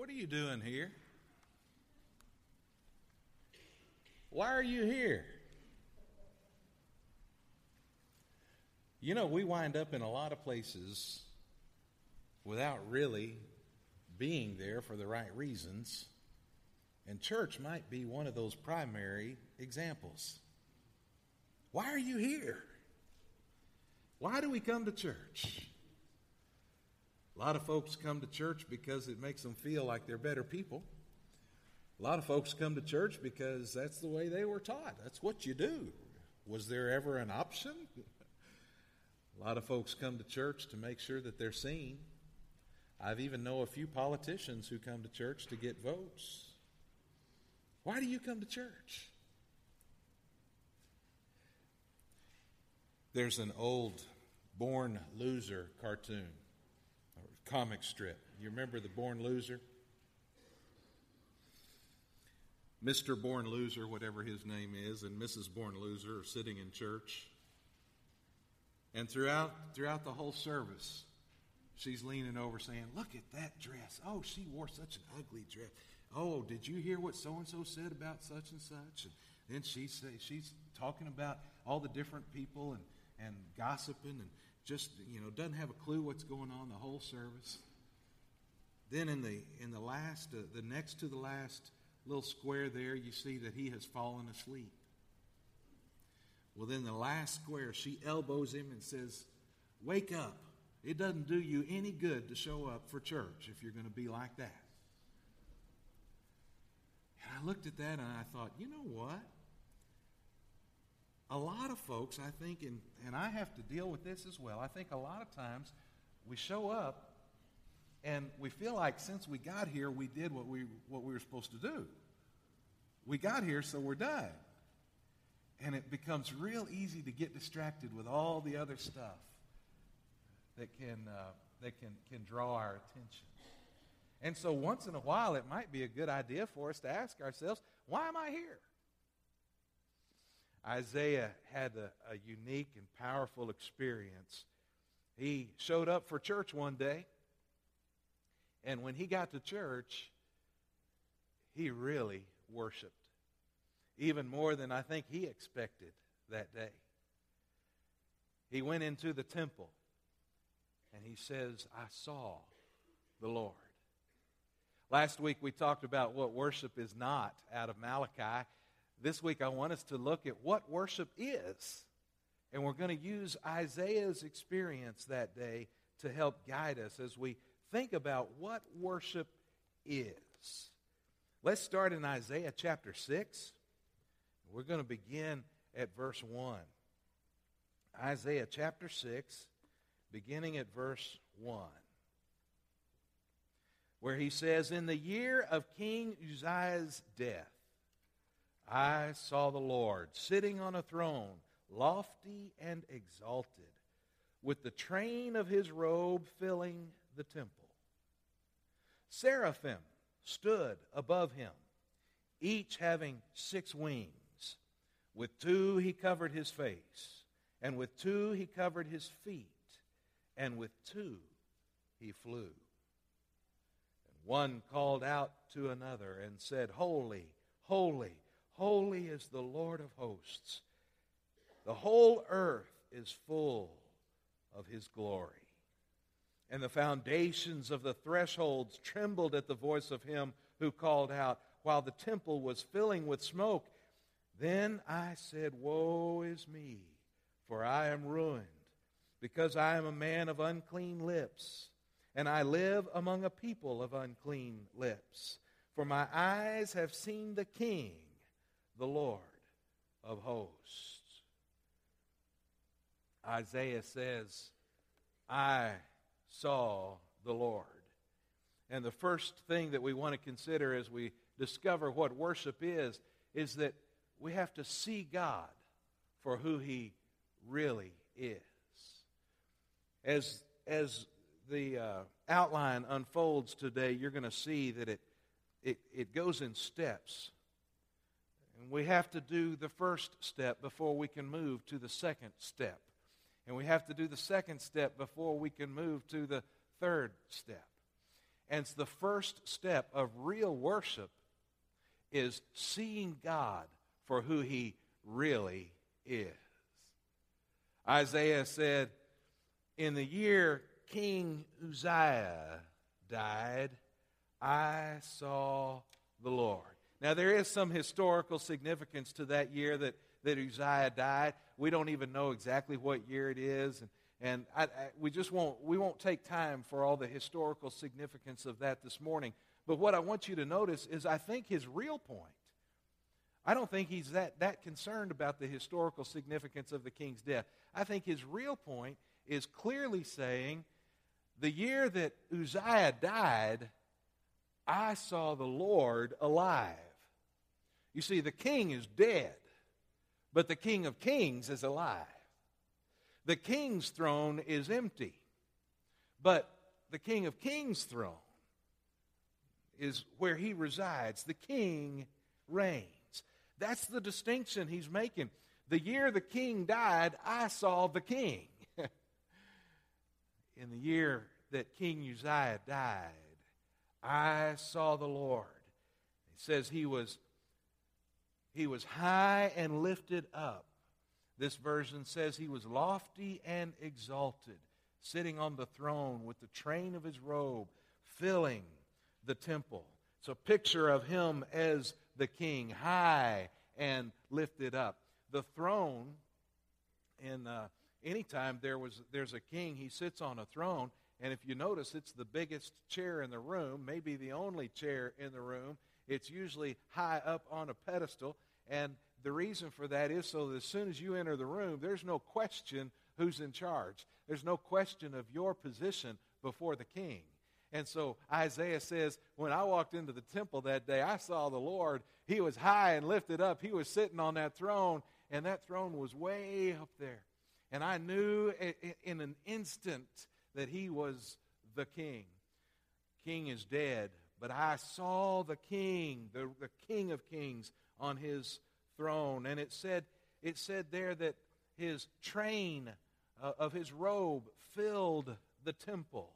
What are you doing here? Why are you here? You know, we wind up in a lot of places without really being there for the right reasons, and church might be one of those primary examples. Why are you here? Why do we come to church? A lot of folks come to church because it makes them feel like they're better people. A lot of folks come to church because that's the way they were taught. That's what you do. Was there ever an option? A lot of folks come to church to make sure that they're seen. I've even know a few politicians who come to church to get votes. Why do you come to church? There's an old Born Loser cartoon, or comic strip. You remember the Born Loser? Mr. Born Loser, whatever his name is, and Mrs. Born Loser are sitting in church. And throughout the whole service, she's leaning over saying, "Look at that dress. Oh, she wore such an ugly dress. Oh, did you hear what so-and-so said about such and such?" And then she's talking about all the different people and gossiping and just, doesn't have a clue what's going on the whole service. Then in the last, the next to the last little square there, you see that he has fallen asleep. Well, then the last square, she elbows him and says, "Wake up. It doesn't do you any good to show up for church if you're going to be like that." And I looked at that and I thought, you know what? A lot of folks, I think, and I have to deal with this as well, I think a lot of times we show up and we feel like since we got here, we did what we were supposed to do. We got here, so we're done. And it becomes real easy to get distracted with all the other stuff that can draw our attention. And so once in a while, it might be a good idea for us to ask ourselves, why am I here? Isaiah had a unique and powerful experience. He showed up for church one day, and when he got to church, he really worshiped, even more than I think he expected that day. He went into the temple, and he says, "I saw the Lord." Last week we talked about what worship is not out of Malachi. This week I want us to look at what worship is. And we're going to use Isaiah's experience that day to help guide us as we think about what worship is. Let's start in Isaiah chapter 6. We're going to begin at verse 1. Isaiah chapter 6, beginning at verse 1. Where he says, "In the year of King Uzziah's death, I saw the Lord sitting on a throne, lofty and exalted, with the train of his robe filling the temple. Seraphim stood above him, each having 6 wings. With 2 he covered his face, and with 2 he covered his feet, and with 2 he flew. And one called out to another and said, 'Holy, holy, holy is the Lord of hosts. The whole earth is full of his glory.' And the foundations of the thresholds trembled at the voice of him who called out, while the temple was filling with smoke. Then I said, 'Woe is me, for I am ruined, because I am a man of unclean lips, and I live among a people of unclean lips. For my eyes have seen the King, the Lord of hosts.'" Isaiah says, "I saw the Lord." And the first thing that we want to consider as we discover what worship is that we have to see God for who He really is. As the outline unfolds today, you're going to see that it goes in steps. And we have to do the first step before we can move to the second step. And we have to do the second step before we can move to the third step. And it's the first step of real worship is seeing God for who He really is. Isaiah said, in the year King Uzziah died, I saw the Lord. Now, there is some historical significance to that year that Uzziah died. We don't even know exactly what year it is, and we won't take time for all the historical significance of that this morning. But what I want you to notice is I think his real point, I don't think he's that concerned about the historical significance of the king's death. I think his real point is clearly saying, the year that Uzziah died, I saw the Lord alive. You see, the king is dead, but the King of Kings is alive. The king's throne is empty, but the King of Kings' throne is where he resides. The king reigns. That's the distinction he's making. The year the king died, I saw the king. In the year that King Uzziah died, I saw the Lord. It says he was high and lifted up. This version says he was lofty and exalted, sitting on the throne with the train of his robe filling the temple. It's a picture of him as the king, high and lifted up. The throne, anytime there's a king, he sits on a throne, and if you notice, it's the biggest chair in the room, maybe the only chair in the room. It's usually high up on a pedestal, and the reason for that is so that as soon as you enter the room, there's no question who's in charge. There's no question of your position before the king. And so Isaiah says, when I walked into the temple that day, I saw the Lord. He was high and lifted up. He was sitting on that throne, and that throne was way up there. And I knew in an instant that he was the king. King is dead, but I saw the king, the King of Kings, on his throne. And it said there that his train of his robe filled the temple.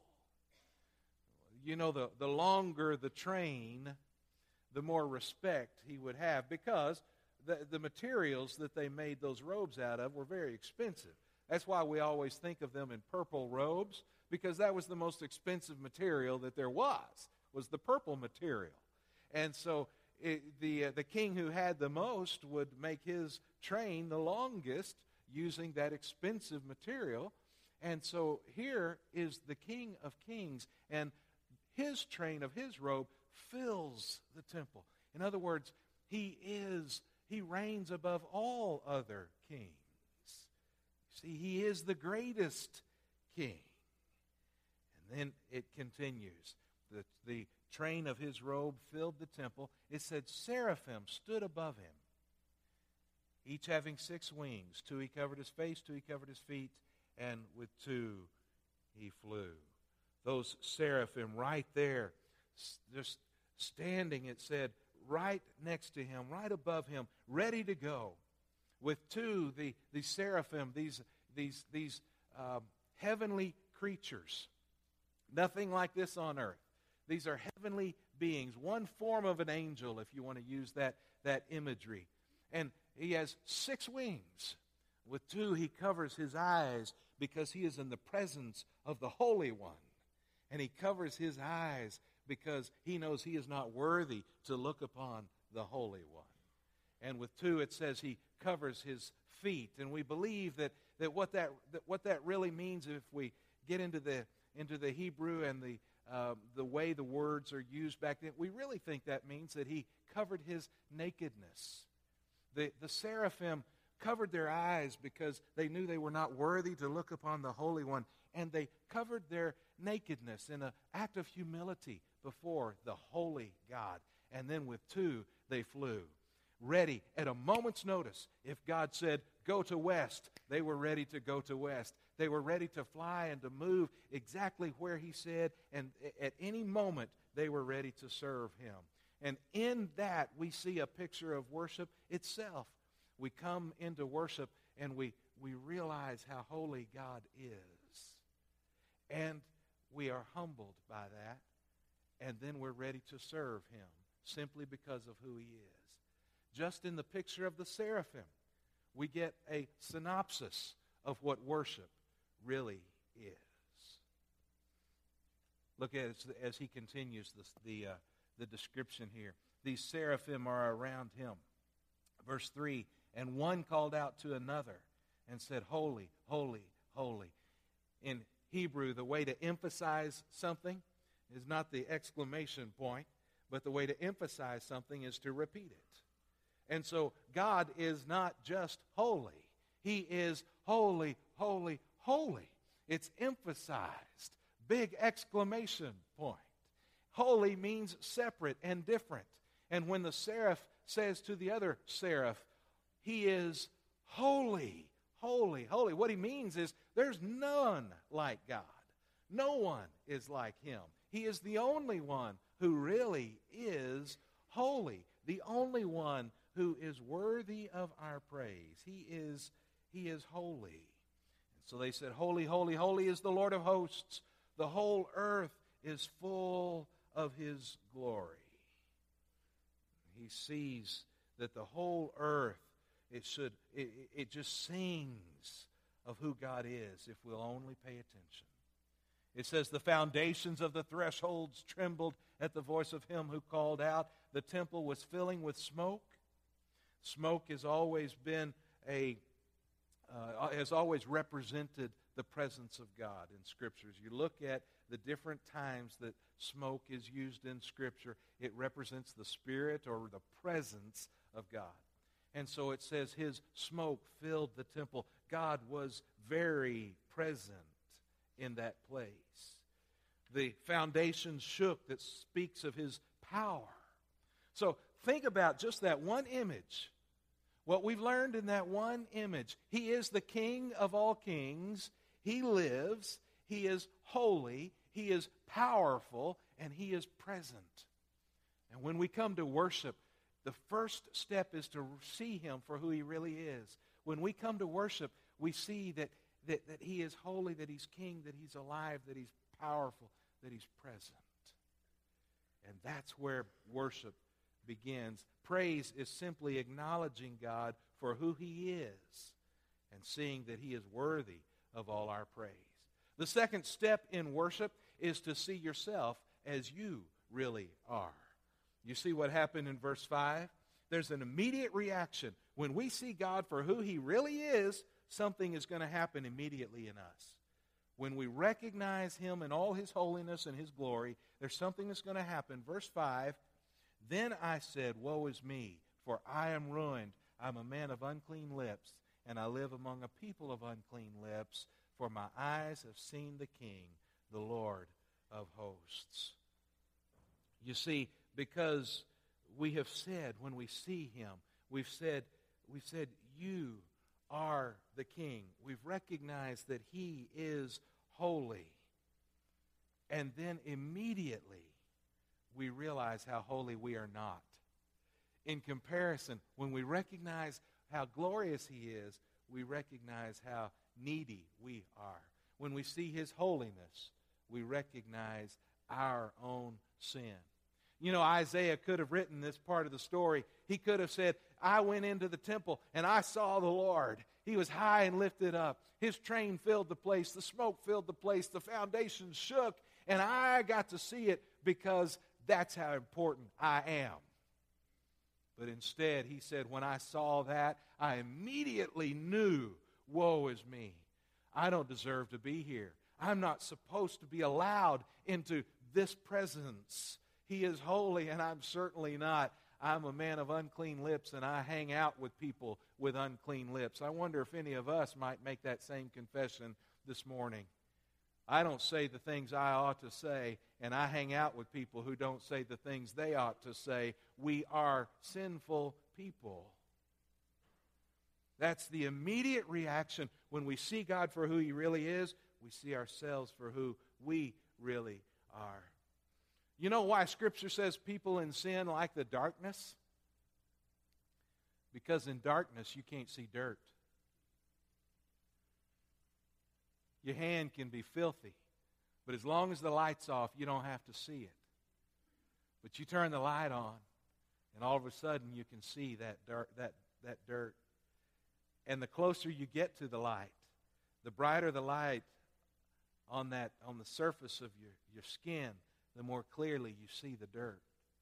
You know, the longer the train, the more respect he would have, because the materials that they made those robes out of were very expensive. That's why we always think of them in purple robes, because that was the most expensive material that there was the purple material. And so the king who had the most would make his train the longest using that expensive material. And so here is the King of Kings, and his train of his robe fills the temple. In other words, he reigns above all other kings. See, he is the greatest king. And then it continues. The train of his robe filled the temple. It said seraphim stood above him, each having 6 wings. 2 he covered his face, 2 he covered his feet, and with 2 he flew. Those seraphim right there, just standing, it said, right next to him, right above him, ready to go. With 2, the seraphim, these heavenly creatures, nothing like this on earth. These are heavenly beings, one form of an angel, if you want to use that imagery. And he has 6 wings. With 2, he covers his eyes because he is in the presence of the Holy One. And he covers his eyes because he knows he is not worthy to look upon the Holy One. And with 2, it says he covers his feet. And we believe that what that really means, if we get into the Hebrew and the way the words are used back then, we really think that means that he covered his nakedness. The seraphim covered their eyes because they knew they were not worthy to look upon the Holy One, and they covered their nakedness in an act of humility before the holy God. And then with 2, they flew, ready at a moment's notice. If God said, go to west, they were ready to go to west. They were ready to fly and to move exactly where he said, and at any moment they were ready to serve him. And in that we see a picture of worship itself. We come into worship and we realize how holy God is. And we are humbled by that. and then we're ready to serve him simply because of who he is. Just in the picture of the seraphim, we get a synopsis of what worship really is. Look at it as he continues the description here. These seraphim are around him. Verse 3, and one called out to another and said, Holy, holy, holy. In Hebrew, the way to emphasize something is not the exclamation point, but the way to emphasize something is to repeat it. And so God is not just holy. He is holy, holy, holy. It's emphasized. Big exclamation point. Holy means separate and different. And when the seraph says to the other seraph, he is holy, holy, holy, what he means is there's none like God. No one is like him. He is the only one who really is holy, the only one who is worthy of our praise. He is holy. And so they said, Holy, holy, holy is the Lord of hosts. The whole earth is full of his glory. He sees that the whole earth, it just sings of who God is if we'll only pay attention. It says, the foundations of the thresholds trembled at the voice of him who called out. The temple was filling with smoke. Smoke has always been has always represented the presence of God in Scriptures. You look at the different times that smoke is used in Scripture, it represents the Spirit or the presence of God. And so it says his smoke filled the temple. God was very present in that place. The foundation shook, that speaks of his power. So think about just that one image. What we've learned in that one image. He is the King of all kings. He lives. He is holy. He is powerful. And he is present. And when we come to worship, the first step is to see him for who he really is. When we come to worship, we see that he is holy, that he's king, that he's alive, that he's powerful, that he's present. And that's where worship begins. Praise is simply acknowledging God for who he is and seeing that he is worthy of all our praise. The second step in worship is to see yourself as you really are. You see what happened in verse 5? There's an immediate reaction. When we see God for who he really is, something is going to happen immediately in us. When we recognize him in all his holiness and his glory, there's something that's going to happen. Verse 5, then I said, woe is me, for I am ruined. I'm a man of unclean lips, and I live among a people of unclean lips, for my eyes have seen the King, the Lord of hosts. You see, because we have said when we see him, we've said, you are the King. We've recognized that he is holy. And then immediately we realize how holy we are not. In comparison, when we recognize how glorious he is, we recognize how needy we are. When we see his holiness, we recognize our own sin. You know, Isaiah could have written this part of the story. He could have said, I went into the temple and I saw the Lord. He was high and lifted up. His train filled the place. The smoke filled the place. The foundation shook. And I got to see it because that's how important I am. But instead, he said, when I saw that, I immediately knew, woe is me. I don't deserve to be here. I'm not supposed to be allowed into this presence. He is holy, and I'm certainly not. I'm a man of unclean lips, and I hang out with people with unclean lips. I wonder if any of us might make that same confession this morning. I don't say the things I ought to say, and I hang out with people who don't say the things they ought to say. We are sinful people. That's the immediate reaction when we see God for who he really is. We see ourselves for who we really are. You know why Scripture says people in sin like the darkness? Because in darkness you can't see dirt. Your hand can be filthy, but as long as the light's off, you don't have to see it. But you turn the light on, and all of a sudden you can see that dirt. And the closer you get to the light, the brighter the light on the surface of your skin, the more clearly you see the dirt.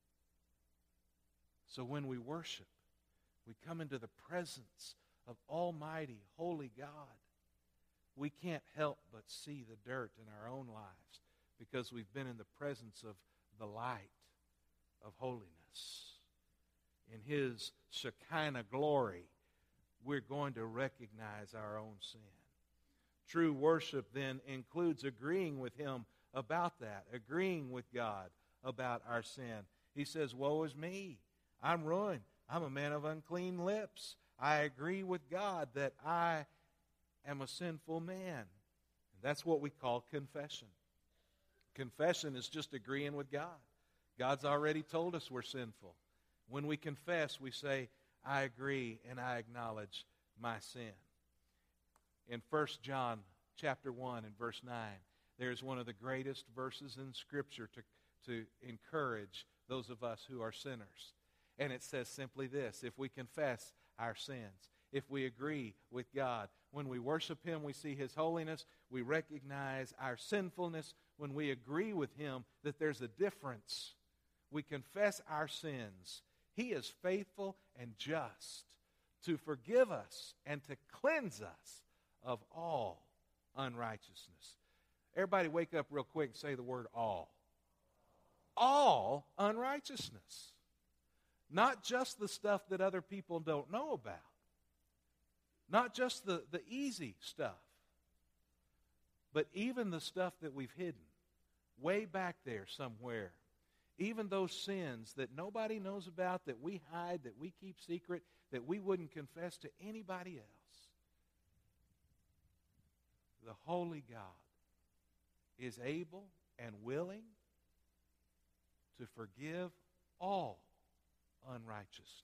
So when we worship, we come into the presence of Almighty, Holy God. We can't help but see the dirt in our own lives because we've been in the presence of the light of holiness. In His Shekinah glory, we're going to recognize our own sin. True worship then includes agreeing with Him about that, agreeing with God about our sin. He says, woe is me. I'm ruined. I'm a man of unclean lips. I agree with God that I am a sinful man. And that's what we call confession. Confession is just agreeing with God. God's already told us we're sinful. When we confess, we say, I agree and I acknowledge my sin. In 1 John chapter 1 and verse 9, there's one of the greatest verses in Scripture to encourage those of us who are sinners. And it says simply this: if we confess our sins, if we agree with God, when we worship Him, we see His holiness, we recognize our sinfulness. When we agree with Him that there's a difference, we confess our sins. He is faithful and just to forgive us and to cleanse us of all unrighteousness. Everybody wake up real quick and say the word all. All unrighteousness. Not just the stuff that other people don't know about. Not just the easy stuff. But even the stuff that we've hidden way back there somewhere. Even those sins that nobody knows about, that we hide, that we keep secret, that we wouldn't confess to anybody else. The Holy God is able and willing to forgive all unrighteousness.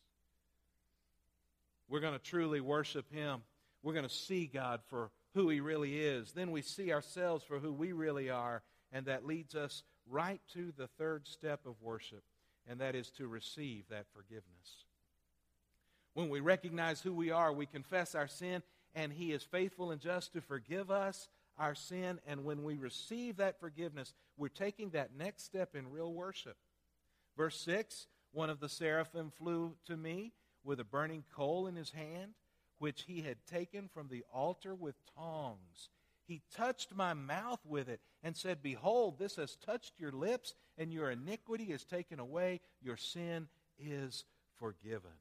We're going to truly worship Him. We're going to see God for who He really is. Then we see ourselves for who we really are, and that leads us right to the third step of worship, and that is to receive that forgiveness. When we recognize who we are, we confess our sin, and He is faithful and just to forgive us our sin. And when we receive that forgiveness, we're taking that next step in real worship. Verse 6, one of the seraphim flew to me with a burning coal in his hand, which he had taken from the altar with tongs. He touched my mouth with it and said, behold, this has touched your lips, and your iniquity is taken away. Your sin is forgiven.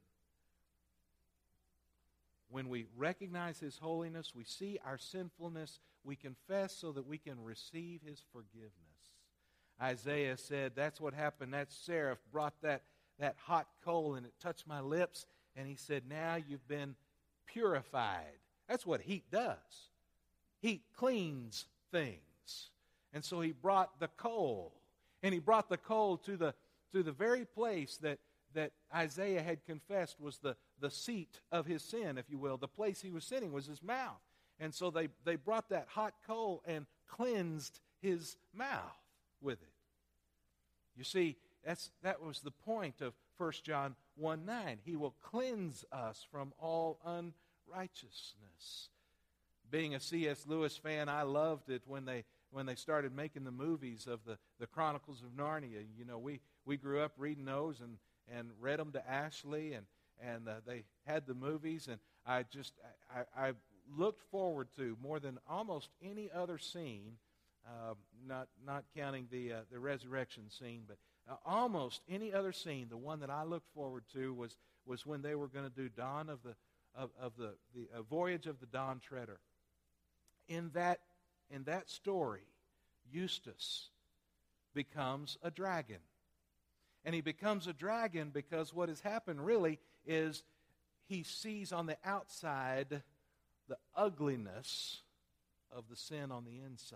When we recognize His holiness, we see our sinfulness, we confess so that we can receive His forgiveness. Isaiah said, that's what happened. That seraph brought that hot coal and it touched my lips, and he said, now you've been purified. That's what heat does. Heat cleans things. And so he brought the coal, and he brought the coal to the very place that Isaiah had confessed was the seat of his sin, if you will. The place he was sinning was his mouth. And so they brought that hot coal and cleansed his mouth with it. You see, that was the point of 1 John 1:9. He will cleanse us from all unrighteousness. Being a C.S. Lewis fan, I loved it when they started making the movies of the Chronicles of Narnia. You know, we grew up reading those and read them to Ashley, and they had the movies, and I looked forward to more than almost any other scene, not counting the resurrection scene, but almost any other scene. The one that I looked forward to was when they were going to do Dawn of the Voyage of the Dawn Treader. In that story, Eustace becomes a dragon. And he becomes a dragon because what has happened really is he sees on the outside the ugliness of the sin on the inside.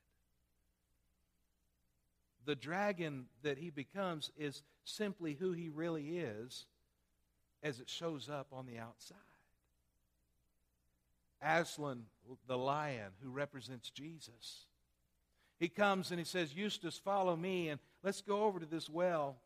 The dragon that he becomes is simply who he really is as it shows up on the outside. Aslan, the lion who represents Jesus, he comes and he says, Eustace, follow me, and let's go over to this well.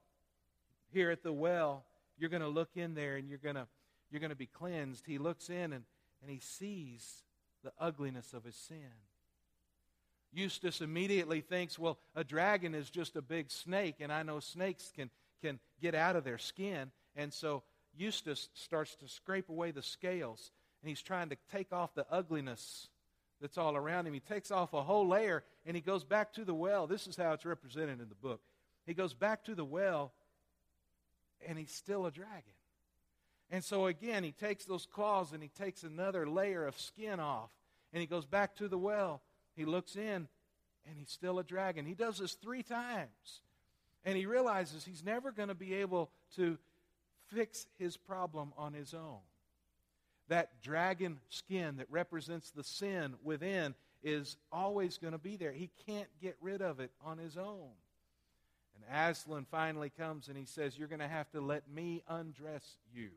here at the well, you're going to look in there and you're going to be cleansed. He looks in and he sees the ugliness of his sin. Eustace immediately thinks, well, a dragon is just a big snake, and I know snakes can get out of their skin. And so Eustace starts to scrape away the scales, and he's trying to take off the ugliness that's all around him. He takes off a whole layer, and he goes back to the well. This is how it's represented in the book. He goes back to the well, and he's still a dragon. And so again, he takes those claws, and he takes another layer of skin off, and he goes back to the well. He looks in, and he's still a dragon. He does this 3 times. And he realizes he's never going to be able to fix his problem on his own. That dragon skin that represents the sin within is always going to be there. He can't get rid of it on his own. And Aslan finally comes and he says, you're going to have to let me undress you.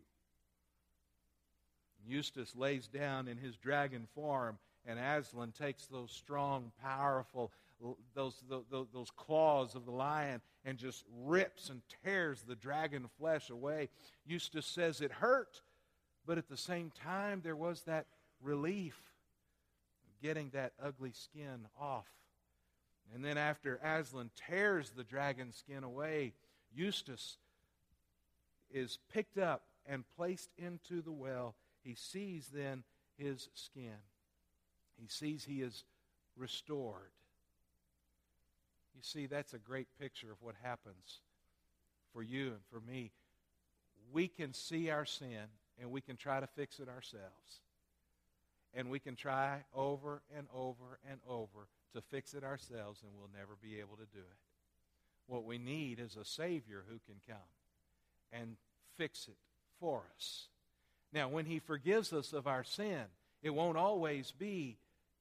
Eustace lays down in his dragon form, and Aslan takes those strong, powerful, those claws of the lion and just rips and tears the dragon flesh away. Eustace says it hurt, but at the same time there was that relief of getting that ugly skin off. And then after Aslan tears the dragon skin away, Eustace is picked up and placed into the well. He sees then his skin. He sees he is restored. You see, that's a great picture of what happens for you and for me. We can see our sin, and we can try to fix it ourselves. And we can try over and over and over to fix it ourselves, and we'll never be able to do it. What we need is a Savior who can come and fix it for us. Now, when He forgives us of our sin, it won't always be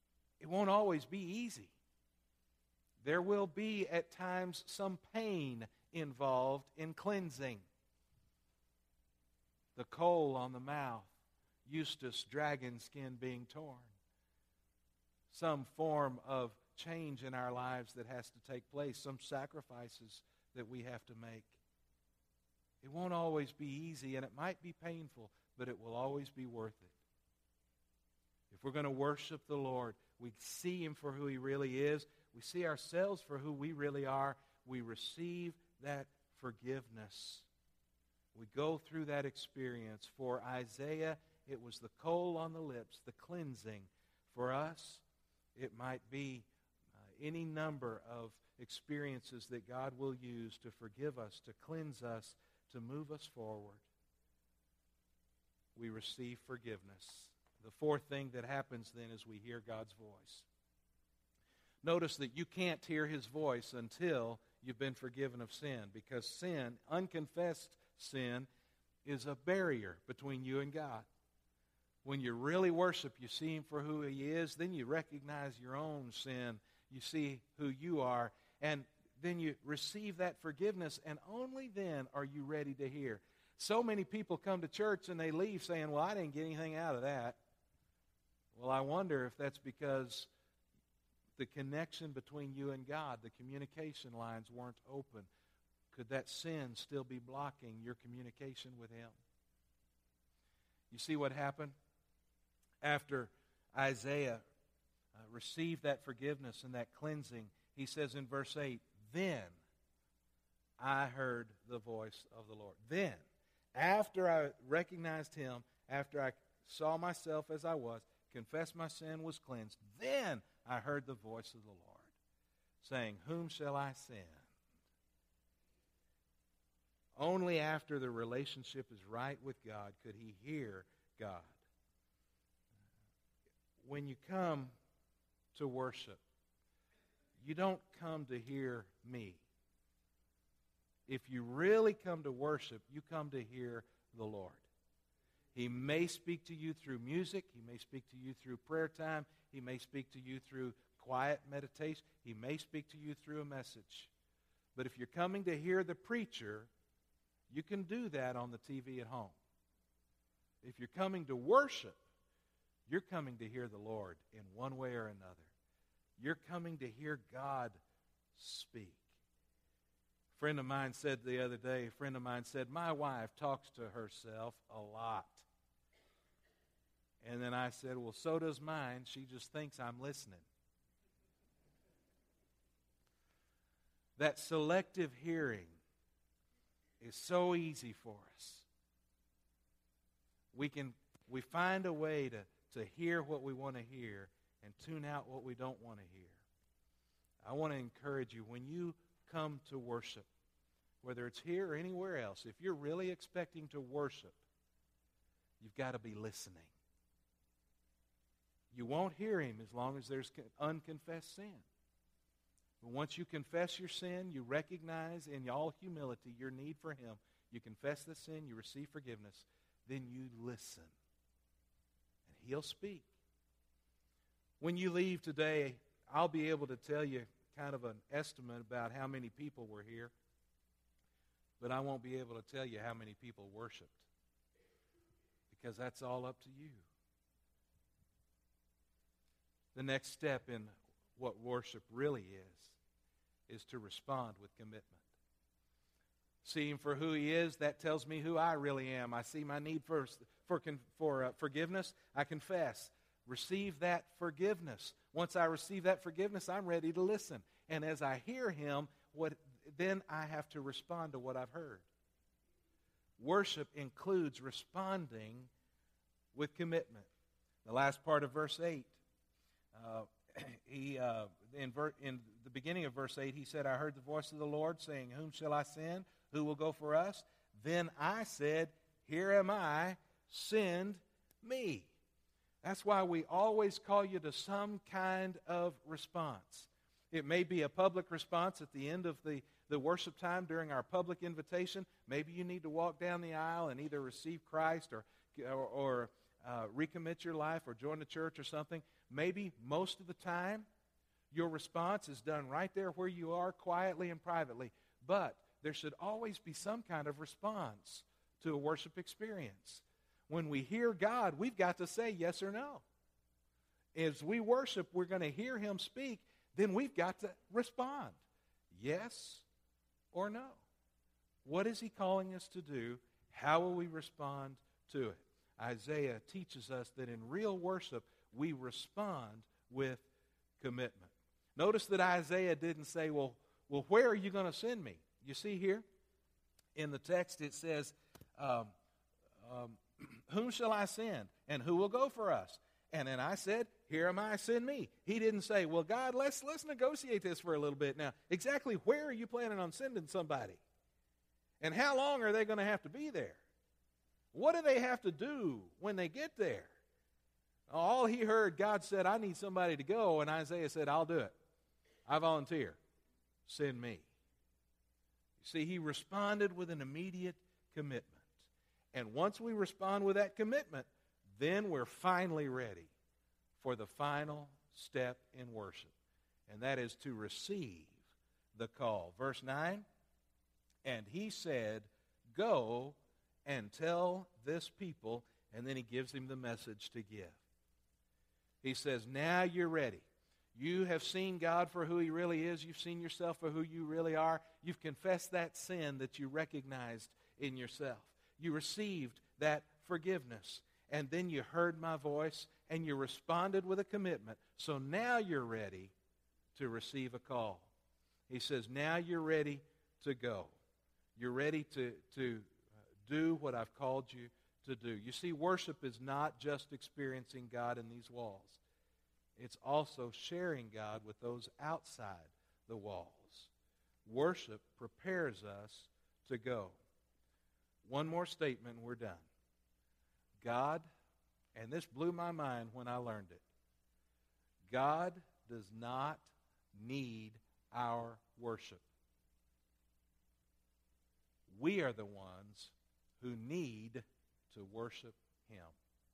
easy. There will be at times some pain involved in cleansing. The coal on the mouth, Eustace dragon skin being torn. Some form of change in our lives that has to take place, some sacrifices that we have to make. It won't always be easy, and it might be painful, but it will always be worth it. If we're going to worship the Lord, we see Him for who He really is. We see ourselves for who we really are. We receive that forgiveness. We go through that experience. For Isaiah, it was the coal on the lips, the cleansing. For us, it might be any number of experiences that God will use to forgive us, to cleanse us, to move us forward. We receive forgiveness. The fourth thing that happens then is we hear God's voice. Notice that you can't hear His voice until you've been forgiven of sin, because sin, unconfessed sin, is a barrier between you and God. When you really worship, you see Him for who He is, then you recognize your own sin, you see who you are, and then you receive that forgiveness, and only then are you ready to hear. So many people come to church and they leave saying, well, I didn't get anything out of that. Well, I wonder if that's because the connection between you and God, the communication lines weren't open. Could that sin still be blocking your communication with Him? You see what happened? After Isaiah received that forgiveness and that cleansing, he says in verse 8, then I heard the voice of the Lord. Then, after I recognized Him, after I saw myself as I was, confessed my sin was cleansed, then I heard the voice of the Lord, saying, whom shall I send? Only after the relationship is right with God could he hear God. When you come to worship, you don't come to hear me. If you really come to worship, you come to hear the Lord. He may speak to you through music. He may speak to you through prayer time. He may speak to you through quiet meditation. He may speak to you through a message. But if you're coming to hear the preacher, you can do that on the TV at home. If you're coming to worship, you're coming to hear the Lord in one way or another. You're coming to hear God speak. friend of mine said the other day, my wife talks to herself a lot. And then I said, well, so does mine. She just thinks I'm listening. That selective hearing is so easy for us. We find a way to hear what we want to hear and tune out what we don't want to hear. I want to encourage you, when you come to worship, whether it's here or anywhere else, if you're really expecting to worship, you've got to be listening. You won't hear Him as long as there's unconfessed sin. But once you confess your sin, you recognize in all humility your need for Him, you confess the sin, you receive forgiveness, then you listen. And He'll speak. When you leave today, I'll be able to tell you kind of an estimate about how many people were here, but I won't be able to tell you how many people worshiped, because that's all up to you. The next step in what worship really is to respond with commitment. See Him for who He is, that tells me who I really am. I see my need for forgiveness, I confess. Receive that forgiveness. Once I receive that forgiveness, I'm ready to listen. And as I hear Him, then I have to respond to what I've heard. Worship includes responding with commitment. The last part of verse 8, in the beginning of verse 8, he said, I heard the voice of the Lord saying, whom shall I send? Who will go for us? Then I said, here am I, send me. That's why we always call you to some kind of response. It may be a public response at the end of the worship time during our public invitation. Maybe you need to walk down the aisle and either receive Christ or recommit your life or join the church or something. Maybe most of the time your response is done right there where you are, quietly and privately. But there should always be some kind of response to a worship experience. When we hear God, we've got to say yes or no. As we worship, we're going to hear Him speak, then we've got to respond. Yes or no. What is He calling us to do? How will we respond to it? Isaiah teaches us that in real worship, we respond with commitment. Notice that Isaiah didn't say, well, where are you going to send me? You see here in the text it says, whom shall I send? And who will go for us? And then I said, here am I, send me. He didn't say, well, God, let's negotiate this for a little bit now. Exactly where are you planning on sending somebody? And how long are they going to have to be there? What do they have to do when they get there? All he heard, God said, I need somebody to go. And Isaiah said, I'll do it. I volunteer. Send me. You see, he responded with an immediate commitment. And once we respond with that commitment, then we're finally ready for the final step in worship. And that is to receive the call. Verse 9, and he said, go and tell this people, and then he gives him the message to give. He says, now you're ready. You have seen God for who He really is. You've seen yourself for who you really are. You've confessed that sin that you recognized in yourself. You received that forgiveness. And then you heard my voice, and you responded with a commitment. So now you're ready to receive a call. He says, now you're ready to go. You're ready to do what I've called you to do. You see, worship is not just experiencing God in these walls. It's also sharing God with those outside the walls. Worship prepares us to go. One more statement and we're done. God, and this blew my mind when I learned it, God does not need our worship. We are the ones who need to worship Him.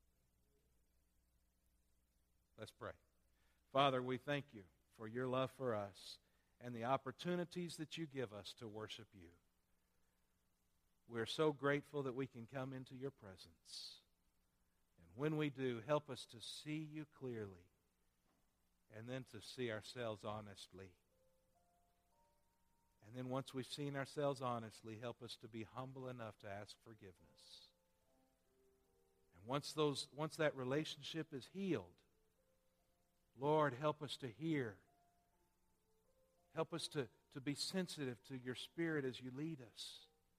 Let's pray. Father, we thank you for your love for us and the opportunities that you give us to worship you. We're so grateful that we can come into your presence. And when we do, help us to see you clearly and then to see ourselves honestly. And And then once we've seen ourselves honestly, help us to be humble enough to ask forgiveness. And once that relationship is healed, Lord, help us to hear. Help us to be sensitive to your Spirit as you lead us.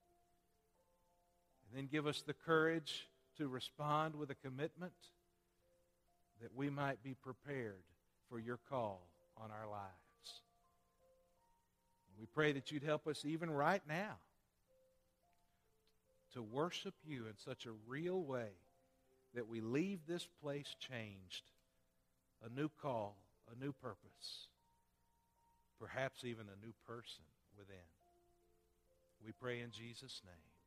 And then give us the courage to respond with a commitment that we might be prepared for your call on our lives. We pray that you'd help us even right now to worship you in such a real way that we leave this place changed, a new call, a new purpose, perhaps even a new person within. We pray in Jesus' name.